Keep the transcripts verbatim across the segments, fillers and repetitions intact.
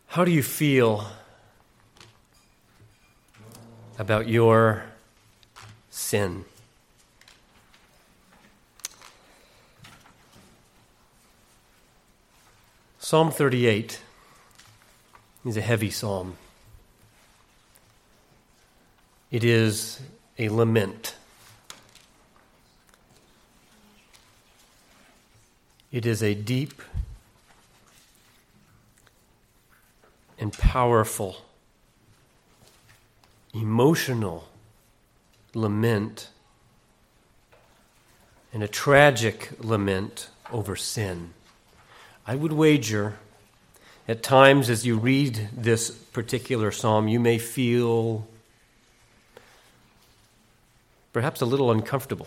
How do you feel about your sin? Psalm thirty-eight is a heavy psalm. It is a lament. It is a deep and powerful, emotional lament and a tragic lament over sin. I would wager at times as you read this particular psalm, you may feel perhaps a little uncomfortable.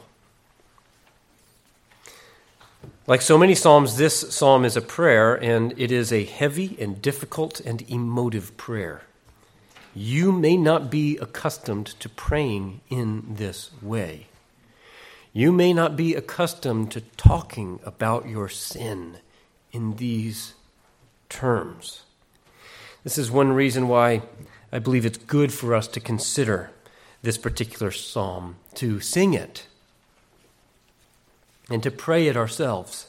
Like so many psalms, this psalm is a prayer, and it is a heavy and difficult and emotive prayer. You may not be accustomed to praying in this way. You may not be accustomed to talking about your sin in these terms. This is one reason why I believe it's good for us to consider this particular psalm, to sing it, and to pray it ourselves.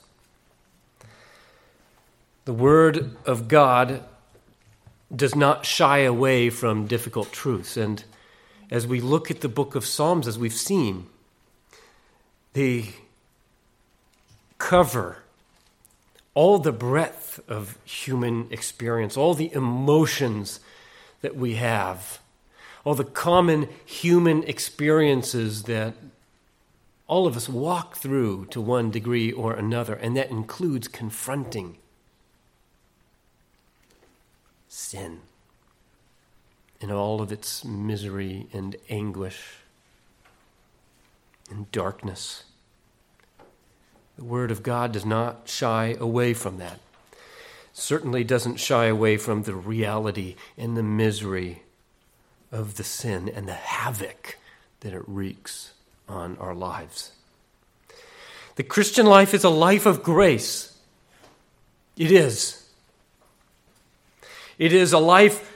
The Word of God does not shy away from difficult truths. And as we look at the book of Psalms, as we've seen, they cover all the breadth of human experience, all the emotions that we have, all the common human experiences that all of us walk through to one degree or another, and that includes confronting sin in all of its misery and anguish and darkness. The Word of God does not shy away from that. Certainly doesn't shy away from the reality and the misery of the sin and the havoc that it wreaks on our lives. The Christian life is a life of grace. It is. It is a life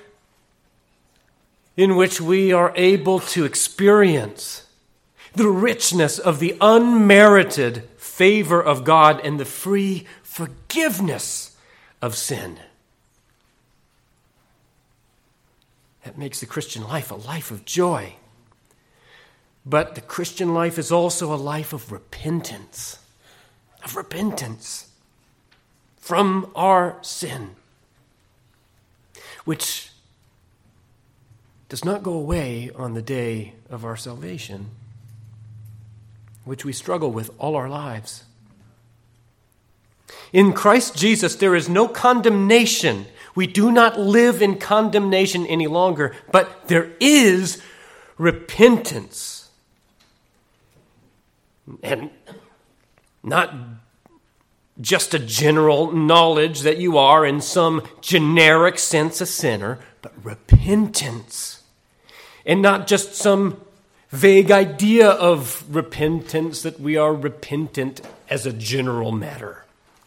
in which we are able to experience the richness of the unmerited favor of God and the free forgiveness of sin. That makes the Christian life a life of joy. But the Christian life is also a life of repentance, of repentance from our sin, which does not go away on the day of our salvation, which we struggle with all our lives. In Christ Jesus, there is no condemnation. We do not live in condemnation any longer, but there is repentance. And not just a general knowledge that you are in some generic sense a sinner, but repentance. And not just some vague idea of repentance, that we are repentant as a general matter.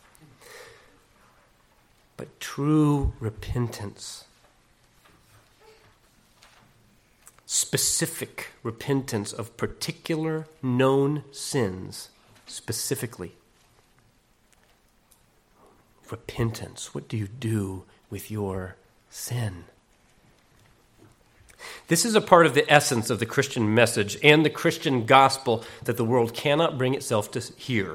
But true repentance. Specific repentance of particular known sins, specifically. Repentance. What do you do with your sin? This is a part of the essence of the Christian message and the Christian gospel that the world cannot bring itself to hear,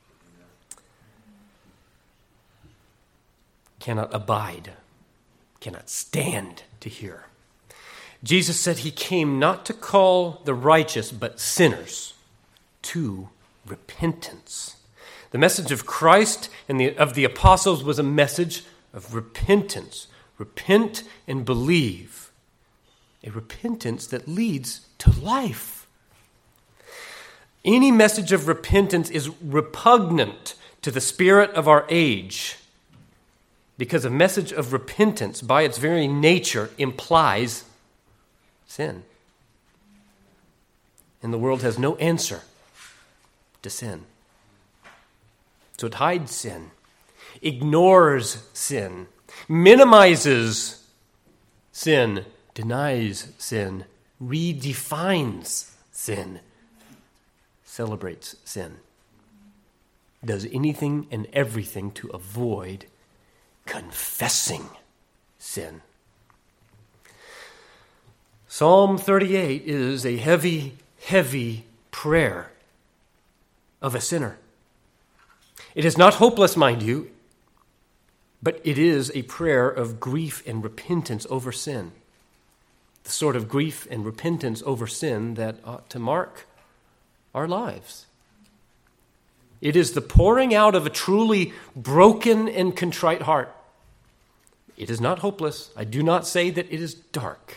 cannot abide, cannot stand to hear. Jesus said he came not to call the righteous, but sinners to repentance. The message of Christ and the, of the apostles was a message of repentance. Repent and believe. A repentance that leads to life. Any message of repentance is repugnant to the spirit of our age, because a message of repentance, by its very nature, implies sin. And the world has no answer to sin. So it hides sin, ignores sin, minimizes sin, denies sin, redefines sin, celebrates sin, does anything and everything to avoid confessing sin. Psalm thirty-eight is a heavy, heavy prayer of a sinner. It is not hopeless, mind you, but it is a prayer of grief and repentance over sin. The sort of grief and repentance over sin that ought to mark our lives. It is the pouring out of a truly broken and contrite heart. It is not hopeless. I do not say that it is dark,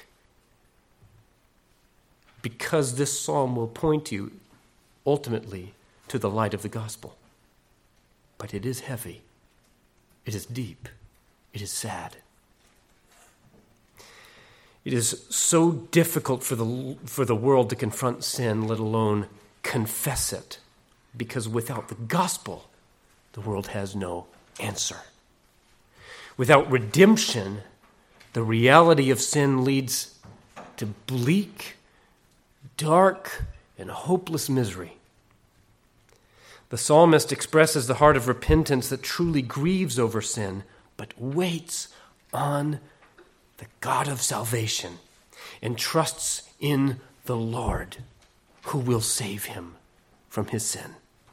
because this psalm will point you ultimately to the light of the gospel. But it is heavy. It is deep. It is sad. It is so difficult for the, for the world to confront sin, let alone confess it, because without the gospel, the world has no answer. Without redemption, the reality of sin leads to bleak, dark, and hopeless misery. The psalmist expresses the heart of repentance that truly grieves over sin, but waits on the God of salvation and trusts in the Lord who will save him from his sin.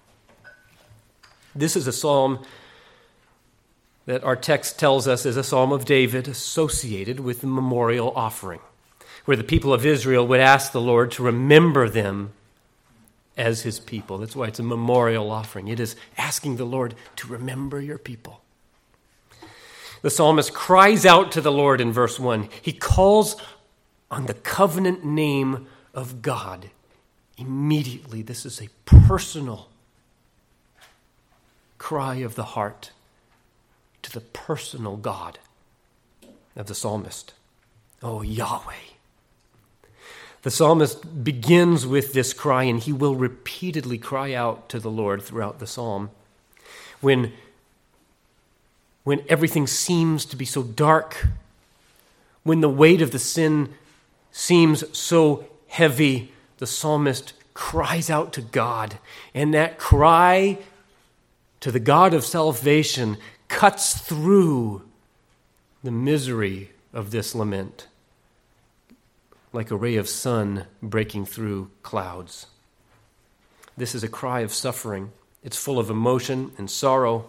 This is a psalm that our text tells us is a psalm of David associated with the memorial offering, where the people of Israel would ask the Lord to remember them as his people. That's why it's a memorial offering. It is asking the Lord to remember your people. The psalmist cries out to the Lord in verse one. He calls on the covenant name of God. Immediately, this is a personal cry of the heart to the personal God of the psalmist. Oh, Yahweh. The psalmist begins with this cry, and he will repeatedly cry out to the Lord throughout the psalm. When, when everything seems to be so dark, when the weight of the sin seems so heavy, the psalmist cries out to God. And that cry to the God of salvation cuts through the misery of this lament, like a ray of sun breaking through clouds. This is a cry of suffering. It's full of emotion and sorrow.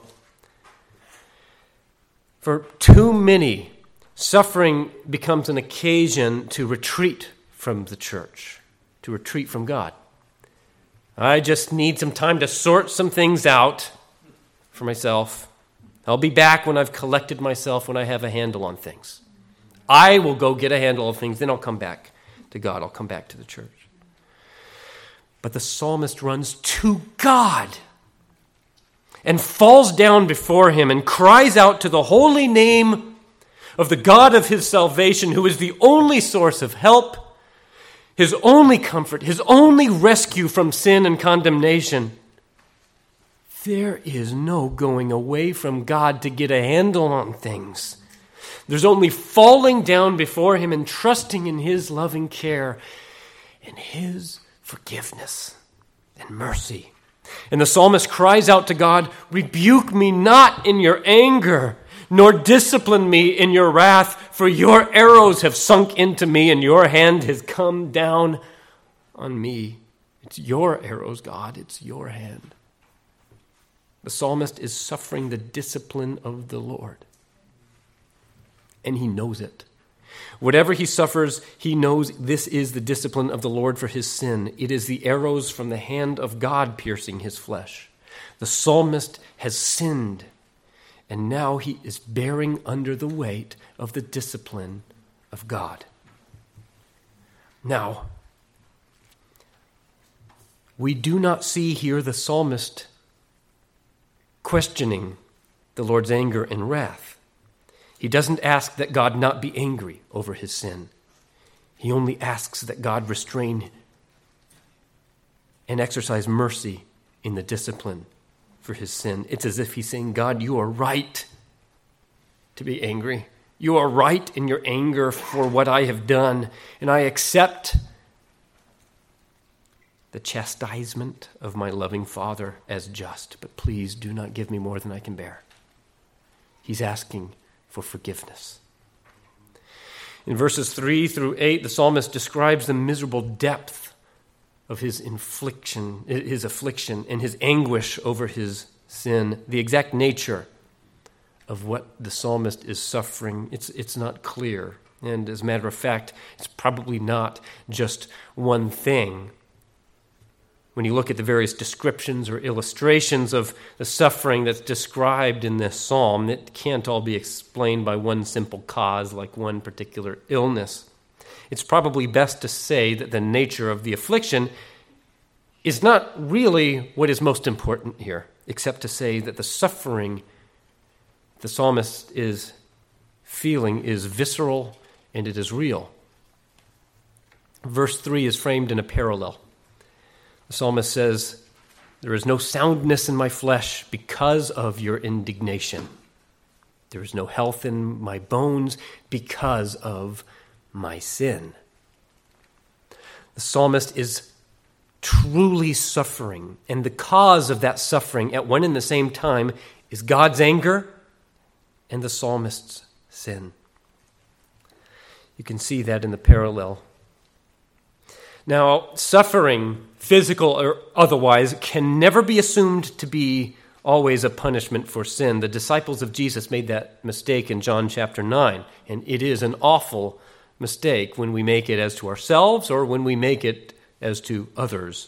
For too many, suffering becomes an occasion to retreat from the church, to retreat from God. I just need some time to sort some things out for myself. I'll be back when I've collected myself, when I have a handle on things. I will go get a handle of things, then I'll come back to God. I'll come back to the church. But the psalmist runs to God and falls down before him and cries out to the holy name of the God of his salvation, who is the only source of help, his only comfort, his only rescue from sin and condemnation. There is no going away from God to get a handle on things. There's only falling down before him and trusting in his loving care and his forgiveness and mercy. And the psalmist cries out to God, "Rebuke me not in your anger, nor discipline me in your wrath, for your arrows have sunk into me and your hand has come down on me." It's your arrows, God. It's your hand. The psalmist is suffering the discipline of the Lord. And he knows it. Whatever he suffers, he knows this is the discipline of the Lord for his sin. It is the arrows from the hand of God piercing his flesh. The psalmist has sinned, and now he is bearing under the weight of the discipline of God. Now, we do not see here the psalmist questioning the Lord's anger and wrath. He doesn't ask that God not be angry over his sin. He only asks that God restrain and exercise mercy in the discipline for his sin. It's as if he's saying, God, you are right. to be angry. You are right in your anger for what I have done, and I accept the chastisement of my loving Father as just. But please do not give me more than I can bear. He's asking for forgiveness. In verses three through eight, the psalmist describes the miserable depth of his infliction, his affliction, and his anguish over his sin. The exact nature of what the psalmist is suffering, it's, it's not clear. And as a matter of fact, it's probably not just one thing. When you look at the various descriptions or illustrations of the suffering that's described in this psalm, it can't all be explained by one simple cause, like one particular illness. It's probably best to say that the nature of the affliction is not really what is most important here, except to say that the suffering the psalmist is feeling is visceral and it is real. Verse three is framed in a parallel. The psalmist says, "There is no soundness in my flesh because of your indignation. There is no health in my bones because of my sin." The psalmist is truly suffering, and the cause of that suffering at one and the same time is God's anger and the psalmist's sin. You can see that in the parallel. Now, suffering, physical or otherwise, can never be assumed to be always a punishment for sin. The disciples of Jesus made that mistake in John chapter nine, and it is an awful mistake when we make it as to ourselves or when we make it as to others.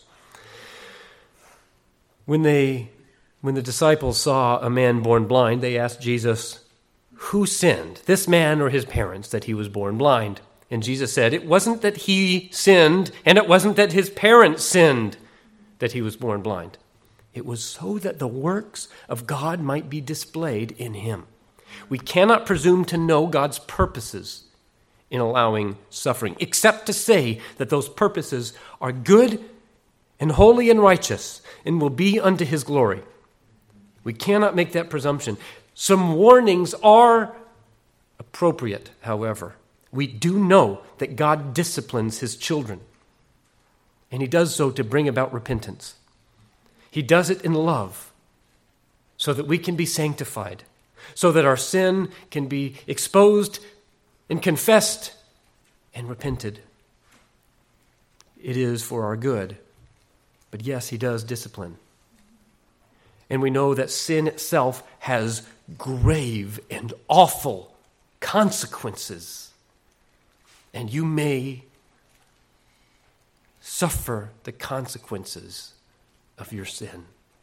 When they, when the disciples saw a man born blind, they asked Jesus, "Who sinned, this man or his parents, that he was born blind?" And Jesus said, "It wasn't that he sinned, and it wasn't that his parents sinned that he was born blind. It was so that the works of God might be displayed in him." We cannot presume to know God's purposes in allowing suffering, except to say that those purposes are good and holy and righteous and will be unto his glory. We cannot make that presumption. Some warnings are appropriate, however. We do know that God disciplines his children, and he does so to bring about repentance. He does it in love so that we can be sanctified, so that our sin can be exposed and confessed and repented. It is for our good. But yes, he does discipline. And we know that sin itself has grave and awful consequences. And you may suffer the consequences of your sin.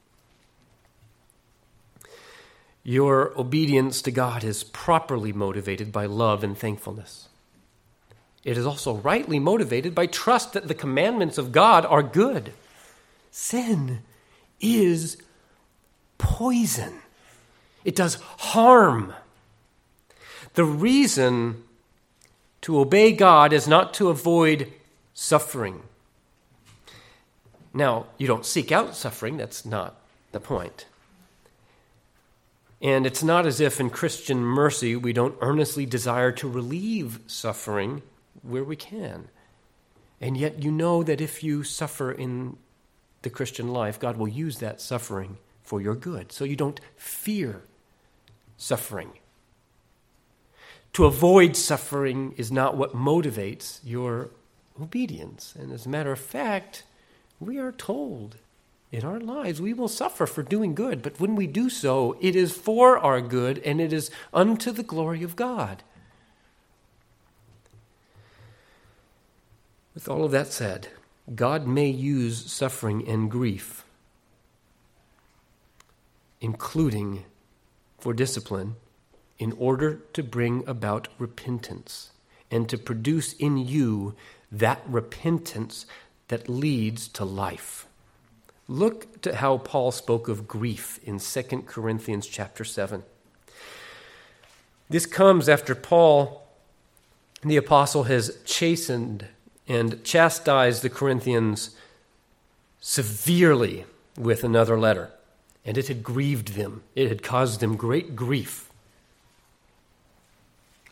Your obedience to God is properly motivated by love and thankfulness. It is also rightly motivated by trust that the commandments of God are good. Sin is poison. It does harm. The reason to obey God is not to avoid suffering. Now, you don't seek out suffering. That's not the point. And it's not as if in Christian mercy we don't earnestly desire to relieve suffering where we can. And yet you know that if you suffer in the Christian life, God will use that suffering for your good. So you don't fear suffering. To avoid suffering is not what motivates your obedience. And as a matter of fact, we are told in our lives we will suffer for doing good. But when we do so, it is for our good and it is unto the glory of God. With all of that said, God may use suffering and grief, including for discipline, in order to bring about repentance and to produce in you that repentance that leads to life. Look to how Paul spoke of grief in Second Corinthians chapter seven. This comes after Paul, the apostle, has chastened and chastised the Corinthians severely with another letter. And it had grieved them. It had caused them great grief.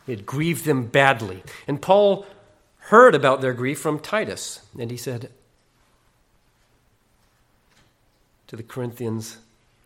It grieved them badly. And Paul heard about their grief from Titus, and he said to the Corinthians,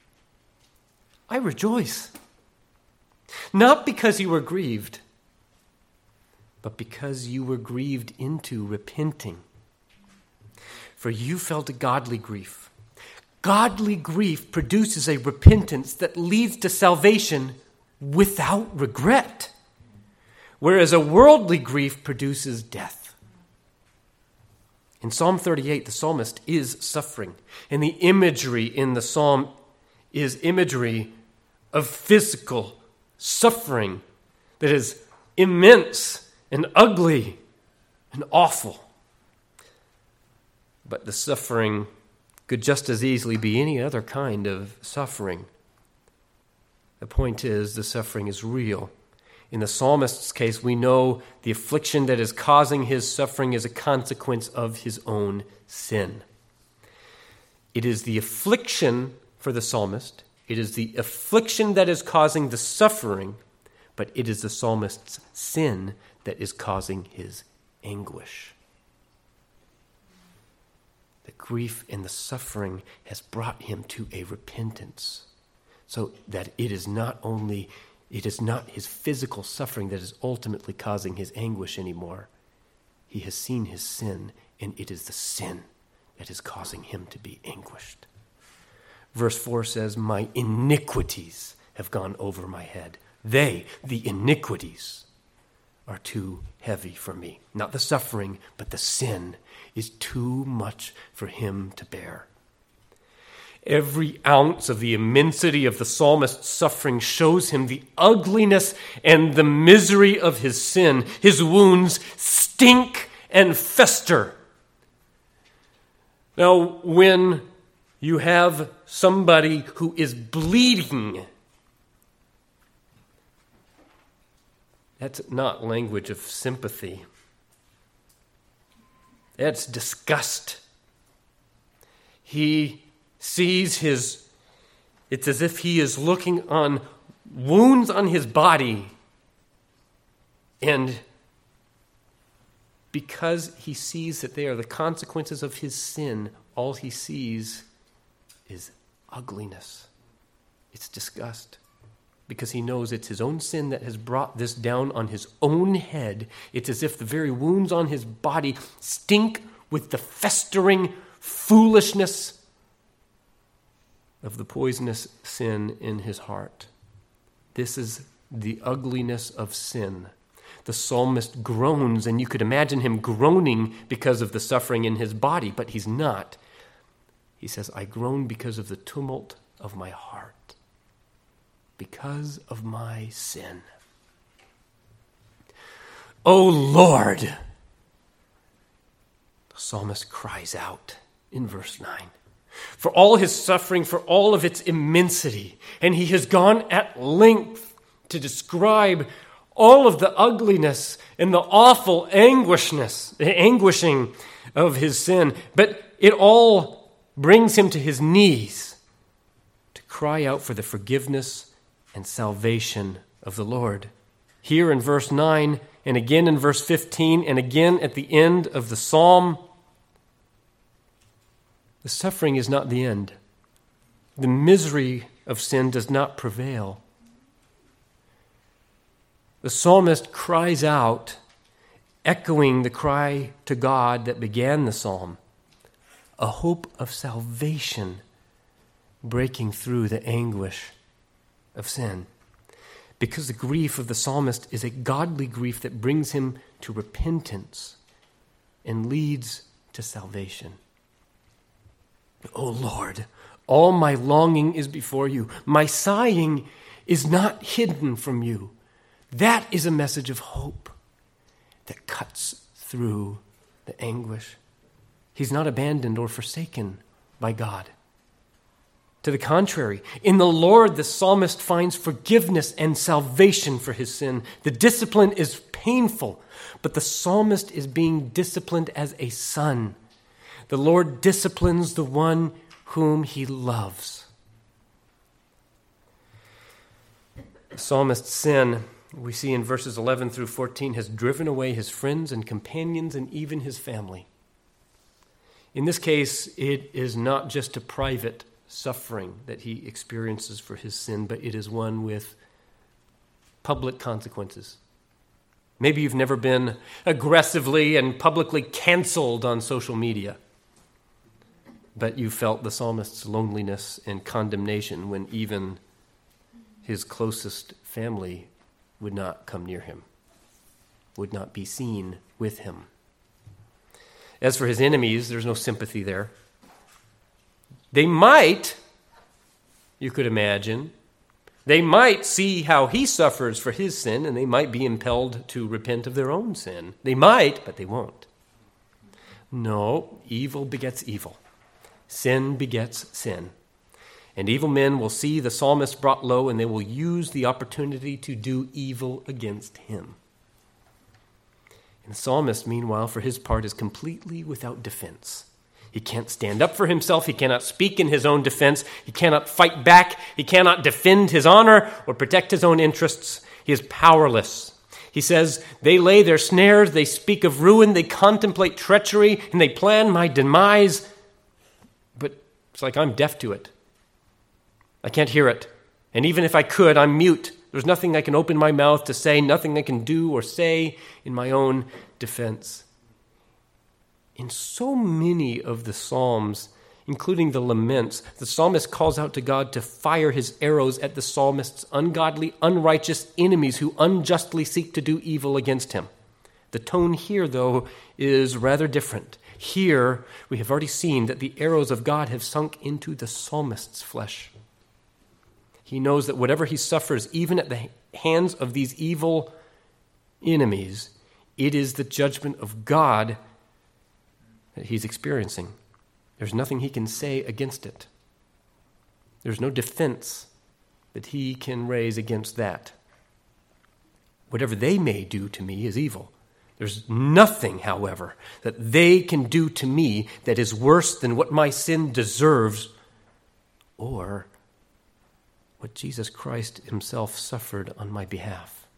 I rejoice, not because you were grieved, but because you were grieved into repenting. For you felt a godly grief. Godly grief produces a repentance that leads to salvation without regret, whereas a worldly grief produces death. In Psalm thirty-eight, the psalmist is suffering, and the imagery in the psalm is imagery of physical suffering that is immense and ugly and awful. But the suffering could just as easily be any other kind of suffering. The point is, the suffering is real. In the psalmist's case, we know the affliction that is causing his suffering is a consequence of his own sin. It is the affliction for the psalmist. It is the affliction that is causing the suffering, but it is the psalmist's sin that is causing his anguish. The grief and the suffering has brought him to a repentance, so that it is not only, it is not his physical suffering that is ultimately causing his anguish anymore. He has seen his sin, and it is the sin that is causing him to be anguished. Verse four says, my iniquities have gone over my head. They, the iniquities, are too heavy for me. Not the suffering, but the sin is too much for him to bear. Every ounce of the immensity of the psalmist's suffering shows him the ugliness and the misery of his sin. His wounds stink and fester. Now, when you have somebody who is bleeding, that's not language of sympathy. That's disgust. He sees his, it's as if he is looking on wounds on his body, and because he sees that they are the consequences of his sin, all he sees is ugliness. It's disgust. Because he knows it's his own sin that has brought this down on his own head. It's as if the very wounds on his body stink with the festering foolishness of the poisonous sin in his heart. This is the ugliness of sin. The psalmist groans, and you could imagine him groaning because of the suffering in his body, but he's not. He says, I groan because of the tumult of my heart, because of my sin. O Lord, the psalmist cries out in verse nine. For all his suffering, for all of its immensity, and he has gone at length to describe all of the ugliness and the awful anguishness, the anguishing of his sin, but it all brings him to his knees to cry out for the forgiveness and salvation of the Lord. Here in verse nine, and again in verse fifteen, and again at the end of the psalm, the suffering is not the end. The misery of sin does not prevail. The psalmist cries out, echoing the cry to God that began the psalm, a hope of salvation breaking through the anguish of sin. Because the grief of the psalmist is a godly grief that brings him to repentance and leads to salvation. O Lord, all my longing is before you. My sighing is not hidden from you. That is a message of hope that cuts through the anguish. He's not abandoned or forsaken by God. To the contrary, in the Lord, the psalmist finds forgiveness and salvation for his sin. The discipline is painful, but the psalmist is being disciplined as a son. The Lord disciplines the one whom he loves. The psalmist's sin we see in verses eleven through fourteen, has driven away his friends and companions and even his family. In this case, it is not just a private suffering that he experiences for his sin, but it is one with public consequences. Maybe you've never been aggressively and publicly canceled on social media, but you felt the psalmist's loneliness and condemnation when even his closest family would not come near him, would not be seen with him. As for his enemies, there's no sympathy there. They might, you could imagine, they might see how he suffers for his sin, and they might be impelled to repent of their own sin. They might, but they won't. No, evil begets evil. Sin begets sin. And evil men will see the psalmist brought low, and they will use the opportunity to do evil against him. And the psalmist, meanwhile, for his part, is completely without defense. He can't stand up for himself. He cannot speak in his own defense. He cannot fight back. He cannot defend his honor or protect his own interests. He is powerless. He says, they lay their snares, they speak of ruin, they contemplate treachery, and they plan my demise. But it's like I'm deaf to it. I can't hear it. And even if I could, I'm mute. There's nothing I can open my mouth to say, nothing I can do or say in my own defense. In so many of the Psalms, including the laments, the psalmist calls out to God to fire his arrows at the psalmist's ungodly, unrighteous enemies who unjustly seek to do evil against him. The tone here, though, is rather different. Here, we have already seen that the arrows of God have sunk into the psalmist's flesh. He knows that whatever he suffers, even at the hands of these evil enemies, it is the judgment of God that he's experiencing. There's nothing he can say against it. There's no defense that he can raise against that. Whatever they may do to me is evil. There's nothing, however, that they can do to me that is worse than what my sin deserves or what Jesus Christ himself suffered on my behalf.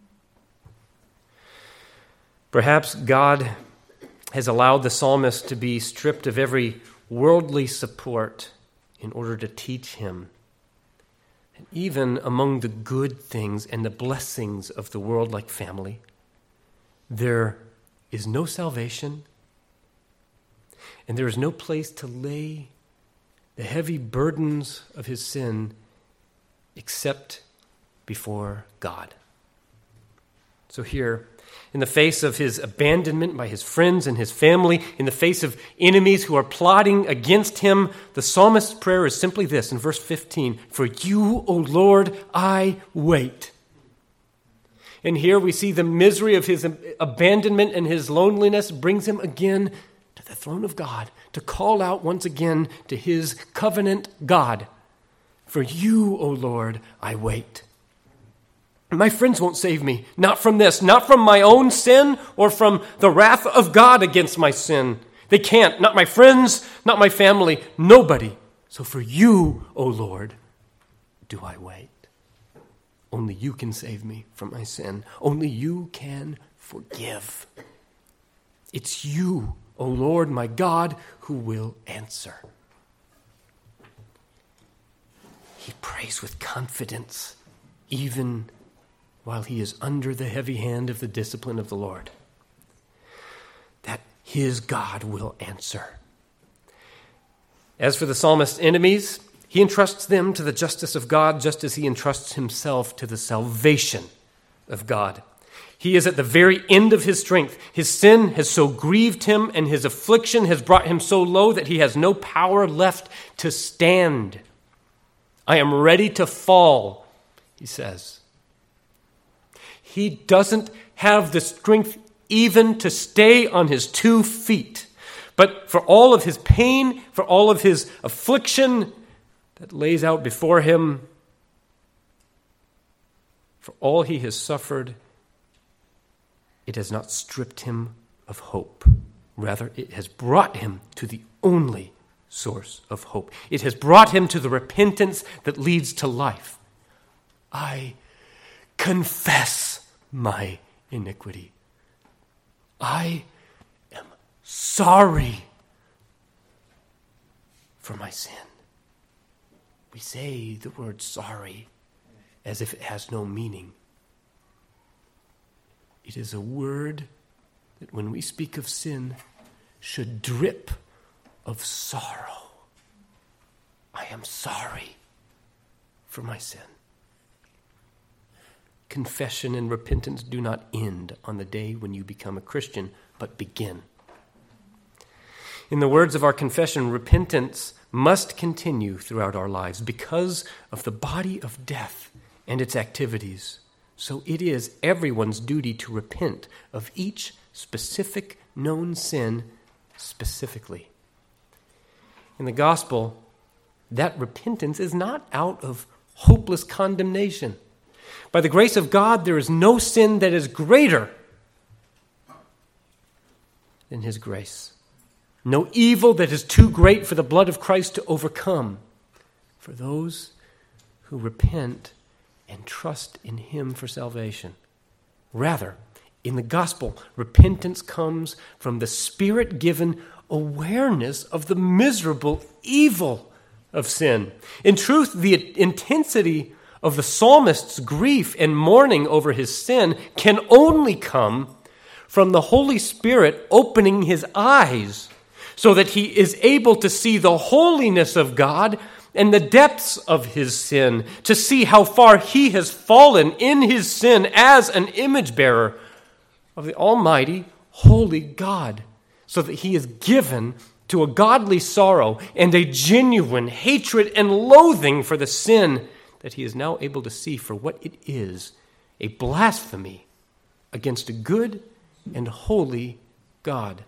Perhaps God has allowed the psalmist to be stripped of every worldly support in order to teach him. And even among the good things and the blessings of the world, like family, there is no salvation, and there is no place to lay the heavy burdens of his sin except before God. So here, in the face of his abandonment by his friends and his family, in the face of enemies who are plotting against him, the psalmist's prayer is simply this in verse fifteen, "For you, O Lord, I wait." And here we see the misery of his abandonment and his loneliness brings him again to the throne of God, to call out once again to his covenant God. "For you, O Lord, I wait." My friends won't save me, not from this, not from my own sin or from the wrath of God against my sin. They can't, not my friends, not my family, nobody. So for you, O Lord, do I wait. Only you can save me from my sin. Only you can forgive. It's you, O Lord, my God, who will answer. He prays with confidence, even while he is under the heavy hand of the discipline of the Lord, that his God will answer. As for the psalmist's enemies, he entrusts them to the justice of God just as he entrusts himself to the salvation of God. He is at the very end of his strength. His sin has so grieved him and his affliction has brought him so low that he has no power left to stand. I am ready to fall, he says. He doesn't have the strength even to stay on his two feet. But for all of his pain, for all of his affliction that lays out before him, for all he has suffered, it has not stripped him of hope. Rather, it has brought him to the only source of hope. It has brought him to the repentance that leads to life. I confess my iniquity. I am sorry for my sin. We say the word sorry as if it has no meaning. It is a word that when we speak of sin should drip of sorrow. I am sorry for my sin. Confession and repentance do not end on the day when you become a Christian, but begin. In the words of our confession, repentance must continue throughout our lives because of the body of death and its activities. So it is everyone's duty to repent of each specific known sin specifically. In the gospel, that repentance is not out of hopeless condemnation. By the grace of God, there is no sin that is greater than his grace. No evil that is too great for the blood of Christ to overcome for those who repent and trust in him for salvation. Rather, in the gospel, repentance comes from the Spirit-given awareness of the miserable evil of sin. In truth, the intensity of the psalmist's grief and mourning over his sin can only come from the Holy Spirit opening his eyes so that he is able to see the holiness of God and the depths of his sin, to see how far he has fallen in his sin as an image bearer of the Almighty, holy God, so that he is given to a godly sorrow and a genuine hatred and loathing for the sin that he is now able to see for what it is, a blasphemy against a good and holy God.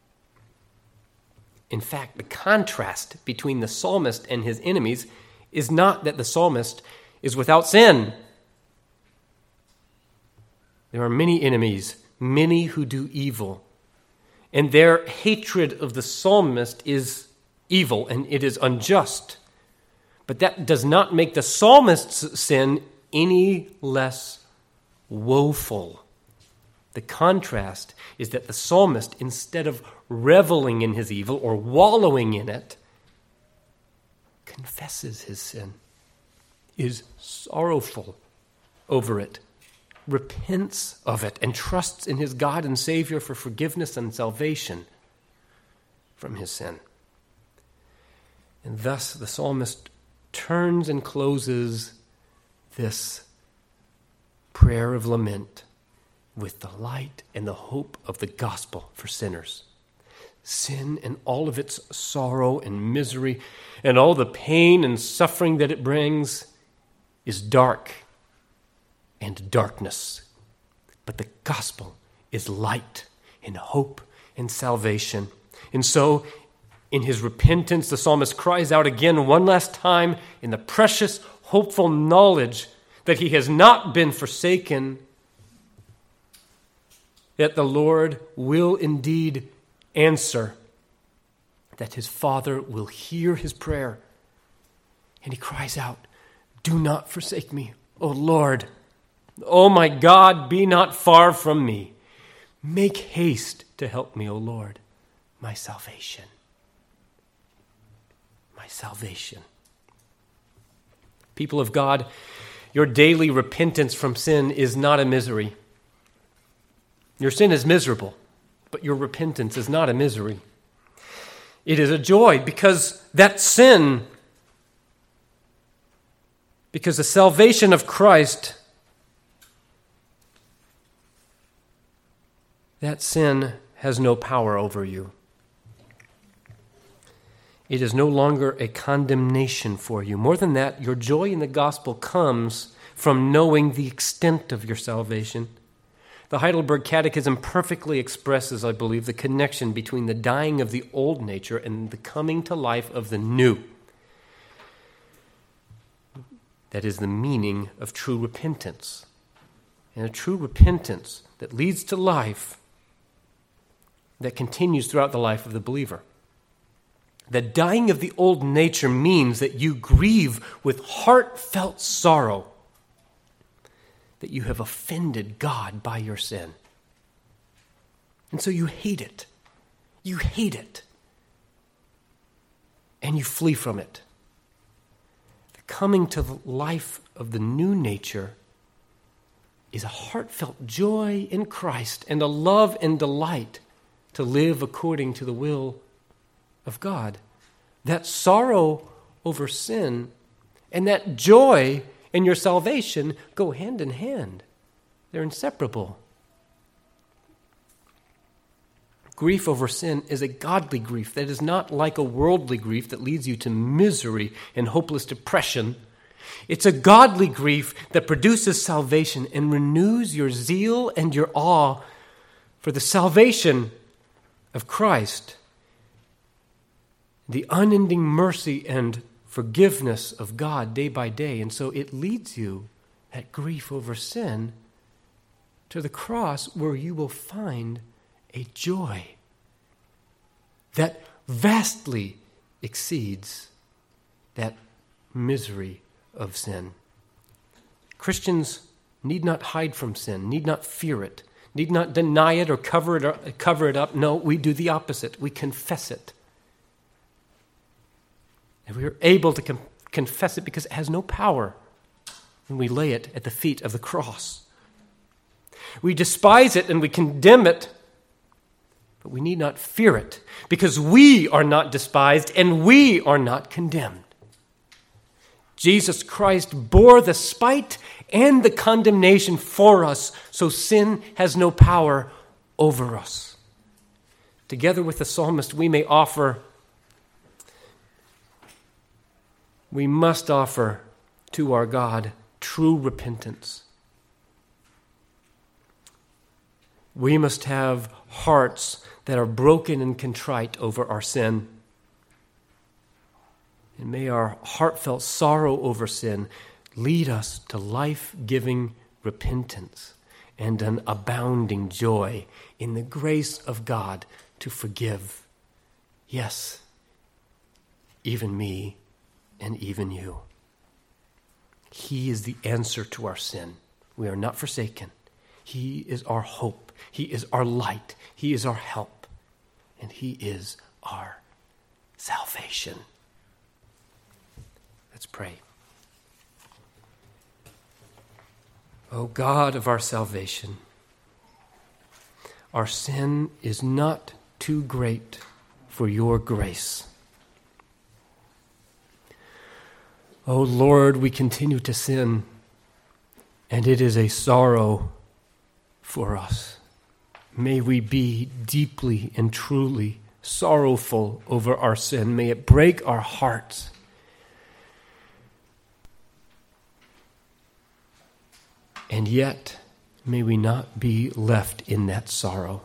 In fact, the contrast between the psalmist and his enemies is not that the psalmist is without sin. There are many enemies, many who do evil, and their hatred of the psalmist is evil and it is unjust. But that does not make the psalmist's sin any less woeful. The contrast is that the psalmist, instead of reveling in his evil or wallowing in it, confesses his sin, is sorrowful over it, repents of it, and trusts in his God and Savior for forgiveness and salvation from his sin. And thus the psalmist turns and closes this prayer of lament with the light and the hope of the gospel for sinners. Sin and all of its sorrow and misery and all the pain and suffering that it brings is dark and darkness. But the gospel is light and hope and salvation. And so, in his repentance, the psalmist cries out again one last time in the precious, hopeful knowledge that he has not been forsaken, that the Lord will indeed answer, that his Father will hear his prayer. And he cries out, "Do not forsake me, O Lord. O my God, be not far from me. Make haste to help me, O Lord, my salvation." My salvation. People of God, your daily repentance from sin is not a misery. Your sin is miserable, but your repentance is not a misery. It is a joy because that sin, because the salvation of Christ, that sin has no power over you. It is no longer a condemnation for you. More than that, your joy in the gospel comes from knowing the extent of your salvation. The Heidelberg Catechism perfectly expresses, I believe, the connection between the dying of the old nature and the coming to life of the new. That is the meaning of true repentance. And a true repentance that leads to life that continues throughout the life of the believer. The dying of the old nature means that you grieve with heartfelt sorrow that you have offended God by your sin. And so you hate it. You hate it. And you flee from it. The coming to the life of the new nature is a heartfelt joy in Christ and a love and delight to live according to the will of God. That sorrow over sin and that joy in your salvation go hand in hand. They're inseparable. Grief over sin is a godly grief that is not like a worldly grief that leads you to misery and hopeless depression. It's a godly grief that produces salvation and renews your zeal and your awe for the salvation of Christ, the unending mercy and forgiveness of God day by day. And so it leads you, that grief over sin, to the cross where you will find a joy that vastly exceeds that misery of sin. Christians need not hide from sin, need not fear it, need not deny it or cover it up, cover it up. No, we do the opposite. We confess it. And we are able to com- confess it because it has no power when we lay it at the feet of the cross. We despise it and we condemn it, but we need not fear it because we are not despised and we are not condemned. Jesus Christ bore the spite and the condemnation for us, so sin has no power over us. Together with the psalmist, we may offer, we must offer to our God true repentance. We must have hearts that are broken and contrite over our sin. And may our heartfelt sorrow over sin lead us to life-giving repentance and an abounding joy in the grace of God to forgive, yes, even me and even you. He is the answer to our sin. We are not forsaken. He is our hope. He is our light. He is our help. And He is our salvation. Let's pray. O God of our salvation, our sin is not too great for your grace. O Lord, we continue to sin, and it is a sorrow for us. May we be deeply and truly sorrowful over our sin. May it break our hearts. And yet, may we not be left in that sorrow.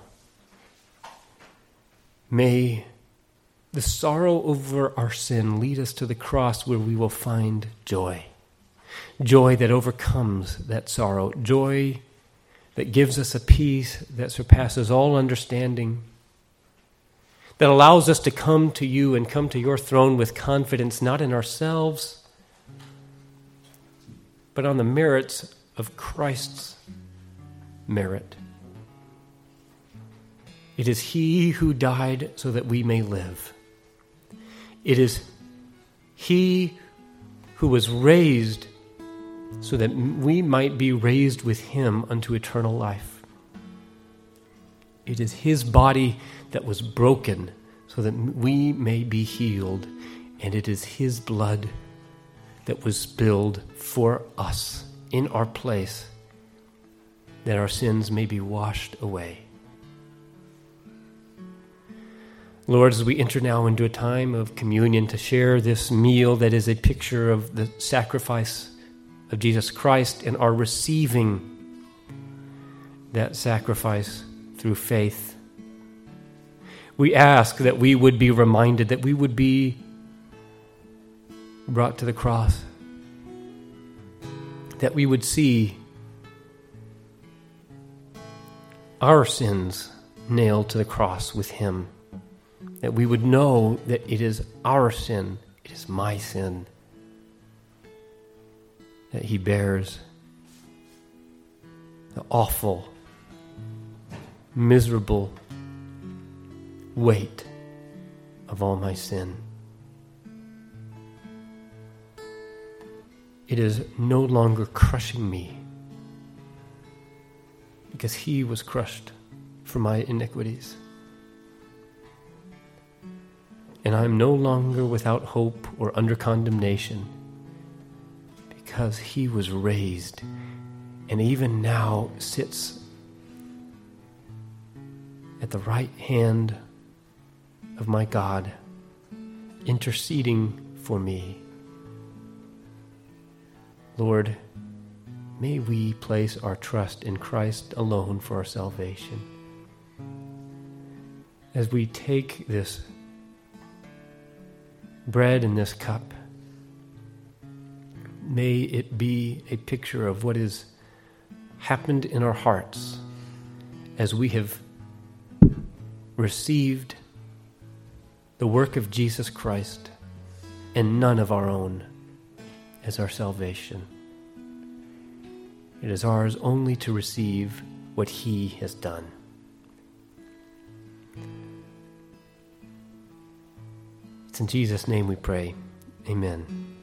May the sorrow over our sin lead us to the cross where we will find joy. Joy that overcomes that sorrow. Joy that gives us a peace that surpasses all understanding. That allows us to come to you and come to your throne with confidence, not in ourselves, but on the merits of Christ's merit. It is He who died so that we may live. It is He who was raised so that we might be raised with Him unto eternal life. It is His body that was broken so that we may be healed, and it is His blood that was spilled for us in our place, that our sins may be washed away. Lord, as we enter now into a time of communion to share this meal that is a picture of the sacrifice of Jesus Christ and our receiving that sacrifice through faith, we ask that we would be reminded, that we would be brought to the cross, that we would see our sins nailed to the cross with Him, that we would know that it is our sin, it is my sin, that He bears, the awful, miserable weight of all my sin. It is no longer crushing me because he was crushed for my iniquities. And I am no longer without hope or under condemnation because he was raised and even now sits at the right hand of my God, interceding for me. Lord, may we place our trust in Christ alone for our salvation. As we take this bread and this cup, may it be a picture of what has happened in our hearts as we have received the work of Jesus Christ and none of our own as our salvation. It is ours only to receive what he has done. It's in Jesus' name we pray. Amen.